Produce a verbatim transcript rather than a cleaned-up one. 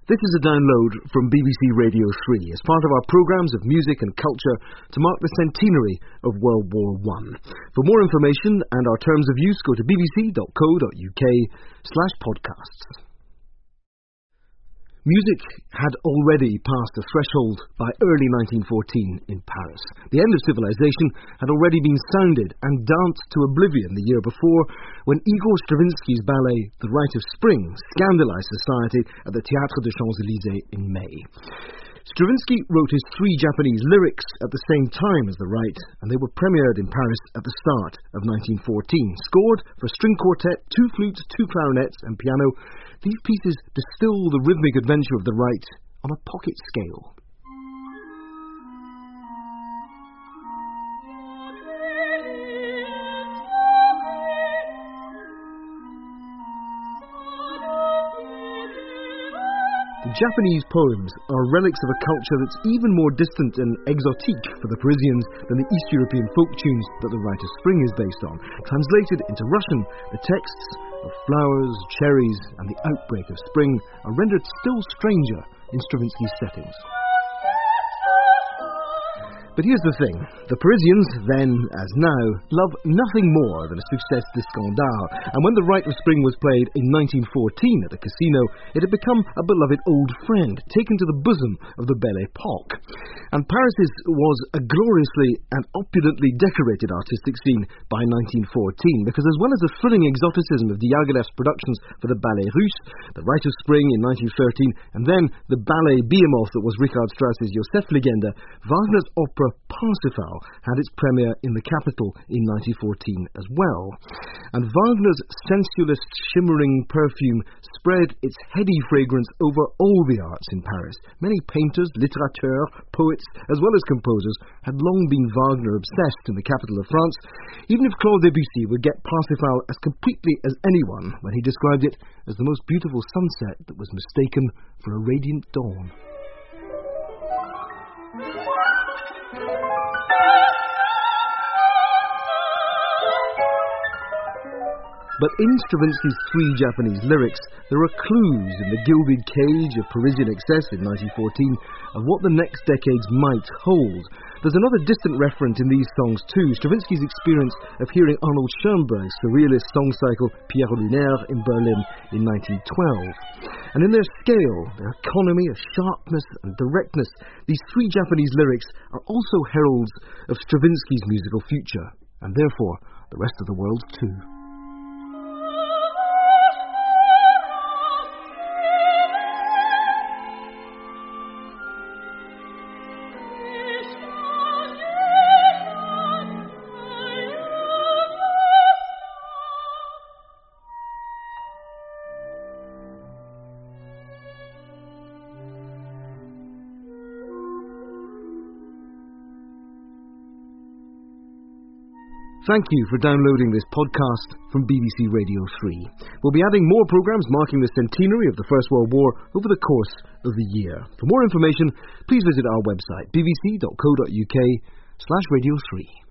This is a download from B B C Radio three as part of our programmes of music and culture to mark the centenary of World War One. For more information and our terms of use, go to bbc.co.uk slash podcasts. Music had already passed the threshold by early nineteen fourteen in Paris. The end of civilization had already been sounded and danced to oblivion the year before when Igor Stravinsky's ballet The Rite of Spring scandalized society at the Théâtre des Champs-Élysées in May. Stravinsky wrote his three Japanese lyrics at the same time as the Rite, and they were premiered in Paris at the start of nineteen fourteen. Scored for string quartet, two flutes, two clarinets and piano, these pieces distill the rhythmic adventure of the Rite on a pocket scale. The Japanese poems are relics of a culture that's even more distant and exotique for the Parisians than the East European folk tunes that The Rite of Spring is based on. Translated into Russian, the texts of flowers, cherries, and the outbreak of spring are rendered still stranger in Stravinsky's settings. But here's the thing, the Parisians, then as now, love nothing more than a succès de scandale, and when The Rite of Spring was played in nineteen fourteen at the Casino, it had become a beloved old friend, taken to the bosom of the Belle Époque. And Paris's was a gloriously and opulently decorated artistic scene by nineteen fourteen, because as well as the thrilling exoticism of Diaghilev's productions for the Ballet Russe, The Rite of Spring in nineteen thirteen, and then the ballet behemoth that was Richard Strauss's Josefslegende, Wagner's opera Parsifal had its premiere in the capital in nineteen fourteen as well. And Wagner's sensualist shimmering perfume spread its heady fragrance over all the arts in Paris. Many painters, littérateurs, poets, as well as composers had long been Wagner obsessed in the capital of France, even if Claude Debussy would get Parsifal as completely as anyone when he described it as the most beautiful sunset that was mistaken for a radiant dawn. But in Stravinsky's three Japanese lyrics, there are clues in the gilded cage of Parisian excess in nineteen fourteen of what the next decades might hold. There's another distant reference in these songs too, Stravinsky's experience of hearing Arnold Schoenberg's surrealist song cycle Pierrot Lunaire in Berlin in nineteen twelve. And in their scale, their economy, of sharpness and directness, these three Japanese lyrics are also heralds of Stravinsky's musical future, and therefore the rest of the world's too. Thank you for downloading this podcast from B B C Radio three. We'll be adding more programmes marking the centenary of the First World War over the course of the year. For more information, please visit our website, bbc.co.uk slash radio three.